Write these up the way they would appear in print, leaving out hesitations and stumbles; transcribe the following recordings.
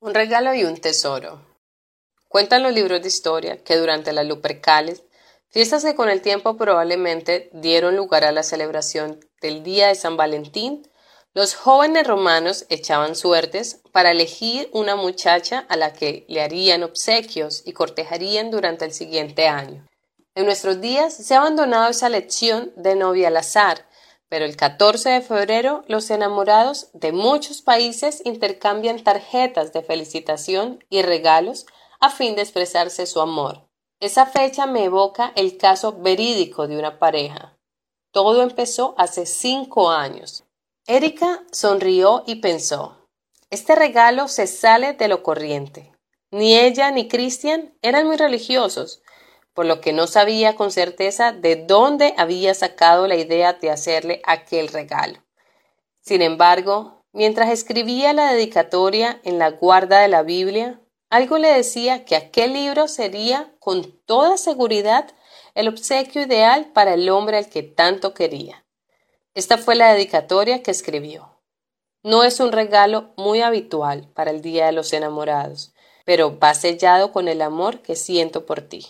Un regalo y un tesoro. Cuentan los libros de historia que durante las Lupercales, fiestas que con el tiempo probablemente dieron lugar a la celebración del día de San Valentín, los jóvenes romanos echaban suertes para elegir una muchacha a la que le harían obsequios y cortejarían durante el siguiente año. En nuestros días se ha abandonado esa elección de novia al azar, pero el 14 de febrero los enamorados de muchos países intercambian tarjetas de felicitación y regalos a fin de expresarse su amor. Esa fecha me evoca el caso verídico de una pareja. Todo empezó hace 5 años. Erika sonrió y pensó, este regalo se sale de lo corriente. Ni ella ni Christian eran muy religiosos, por lo que no sabía con certeza de dónde había sacado la idea de hacerle aquel regalo. Sin embargo, mientras escribía la dedicatoria en la guarda de la Biblia, algo le decía que aquel libro sería con toda seguridad el obsequio ideal para el hombre al que tanto quería. Esta fue la dedicatoria que escribió. No es un regalo muy habitual para el Día de los Enamorados, pero va sellado con el amor que siento por ti.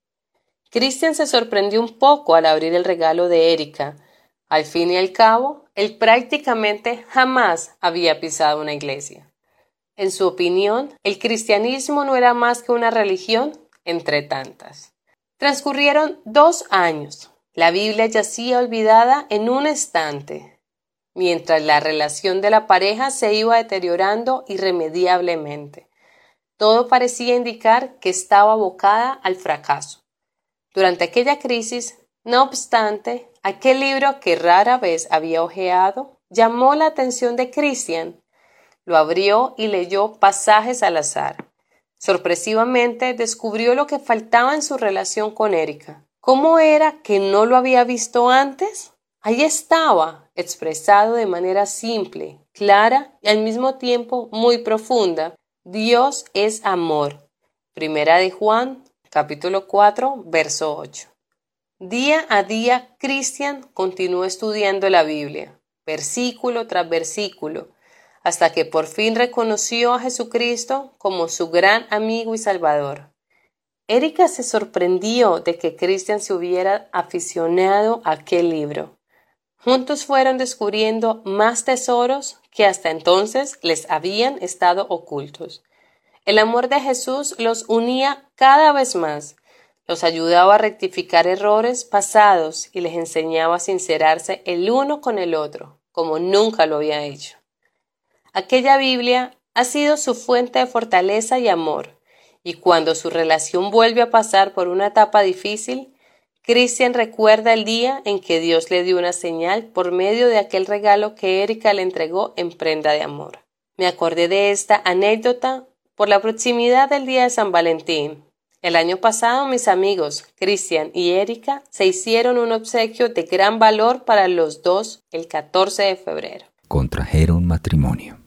Christian se sorprendió un poco al abrir el regalo de Erika. Al fin y al cabo, él prácticamente jamás había pisado una iglesia. En su opinión, el cristianismo no era más que una religión entre tantas. Transcurrieron 2 años. La Biblia yacía olvidada en un estante, mientras la relación de la pareja se iba deteriorando irremediablemente. Todo parecía indicar que estaba abocada al fracaso. Durante aquella crisis, no obstante, aquel libro que rara vez había hojeado llamó la atención de Christian. Lo abrió y leyó pasajes al azar. Sorpresivamente descubrió lo que faltaba en su relación con Erika. ¿Cómo era que no lo había visto antes? Ahí estaba, expresado de manera simple, clara y al mismo tiempo muy profunda. Dios es amor. Primera de Juan, capítulo 4, verso 8. Día a día, Christian continuó estudiando la Biblia, versículo tras versículo, hasta que por fin reconoció a Jesucristo como su gran amigo y salvador. Erika se sorprendió de que Christian se hubiera aficionado a aquel libro. Juntos fueron descubriendo más tesoros que hasta entonces les habían estado ocultos. El amor de Jesús los unía cada vez más, los ayudaba a rectificar errores pasados y les enseñaba a sincerarse el uno con el otro, como nunca lo había hecho. Aquella Biblia ha sido su fuente de fortaleza y amor, y cuando su relación vuelve a pasar por una etapa difícil, Christian recuerda el día en que Dios le dio una señal por medio de aquel regalo que Erika le entregó en prenda de amor. Me acordé de esta anécdota por la proximidad del día de San Valentín. El año pasado mis amigos Christian y Erika se hicieron un obsequio de gran valor para los dos el 14 de febrero. Contrajeron matrimonio.